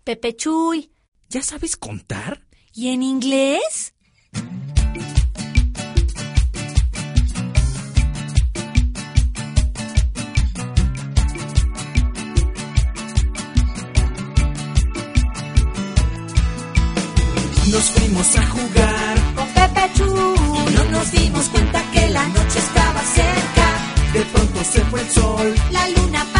Pepe Chuy. ¿Ya sabes contar? ¿Y en inglés? Nos fuimos a jugar Con Pepe Chuy. y no nos dimos cuenta que la noche estaba cerca. De pronto se fue el sol. La luna